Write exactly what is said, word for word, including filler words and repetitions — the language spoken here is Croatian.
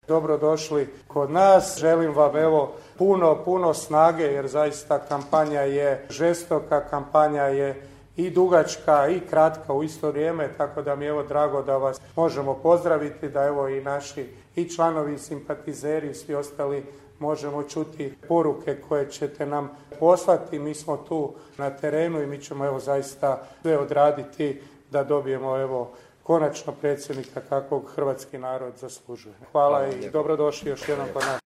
dobrodošli kod nas. Želim vam evo puno, puno snage jer zaista kampanja je žestoka, kampanja je i dugačka i kratka u isto vrijeme, tako da mi je evo drago da vas možemo pozdraviti, da evo i naši i članovi, i simpatizeri i svi ostali možemo čuti poruke koje ćete nam poslati. Mi smo tu na terenu i mi ćemo evo zaista sve odraditi da dobijemo evo konačno predsjednika kakvog hrvatski narod zaslužuje. Hvala, Hvala i dobrodošli još jednom kod nas.